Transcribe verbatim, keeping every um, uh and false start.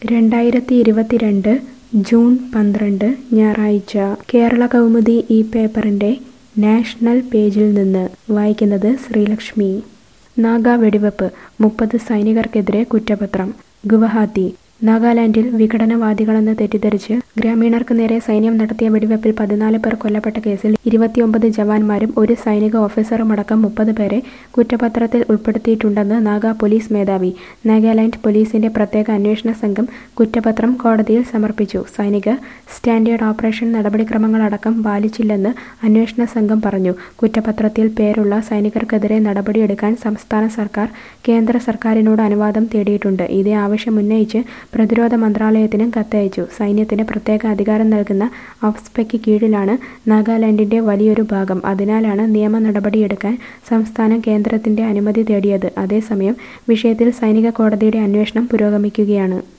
രണ്ടായിരത്തി ഇരുപത്തിരണ്ട് ജൂൺ പന്ത്രണ്ട് ഞായറാഴ്ച കേരള കൗമുദി ഈ പേപ്പറിൻ്റെ നാഷണൽ പേജിൽ നിന്ന് വായിക്കുന്നത് ശ്രീലക്ഷ്മി. നാഗ വെടിവെപ്പ്, മുപ്പത് സൈനികർക്കെതിരെ കുറ്റപത്രം. ഗുവഹാത്തി. നാഗാലാൻഡിൽ വിഘടനവാദികളെന്ന് തെറ്റിദ്ധരിച്ച് ഗ്രാമീണർക്ക് നേരെ സൈന്യം നടത്തിയ വെടിവെപ്പിൽ പതിനാല് പേർ കൊല്ലപ്പെട്ട കേസിൽ ഇരുപത്തിയൊമ്പത് ജവാന്മാരും ഒരു സൈനിക ഓഫീസറുമടക്കം മുപ്പത് പേരെ കുറ്റപത്രത്തിൽ ഉൾപ്പെടുത്തിയിട്ടുണ്ടെന്ന് നാഗ പോലീസ് മേധാവി. നാഗാലാൻഡ് പോലീസിന്റെ പ്രത്യേക അന്വേഷണ സംഘം കുറ്റപത്രം കോടതിയിൽ സമർപ്പിച്ചു. സൈനിക സ്റ്റാൻഡേർഡ് ഓപ്പറേഷൻ നടപടിക്രമങ്ങളടക്കം പാലിച്ചില്ലെന്ന് അന്വേഷണ സംഘം പറഞ്ഞു. കുറ്റപത്രത്തിൽ പേരുള്ള സൈനികർക്കെതിരെ നടപടിയെടുക്കാൻ സംസ്ഥാന സർക്കാർ കേന്ദ്ര സർക്കാരിനോട് അനുവാദം തേടിയിട്ടുണ്ട്. ഇതേ ആവശ്യമുന്നയിച്ച് പ്രതിരോധ മന്ത്രാലയത്തിനും കത്തയച്ചു. സൈന്യത്തിന് പ്രത്യേക അധികാരം നൽകുന്ന ഓപ്സ്പെക്ക് കീഴിലാണ് നാഗാലാൻഡിന്റെ വലിയൊരു ഭാഗം. അതിനാലാണ് നിയമ നടപടിയെടുക്കാൻ സംസ്ഥാനം കേന്ദ്രത്തിന്റെ അനുമതി തേടിയത്. അതേസമയം വിഷയത്തിൽ സൈനിക കോടതിയുടെ അന്വേഷണം പുരോഗമിക്കുകയാണ്.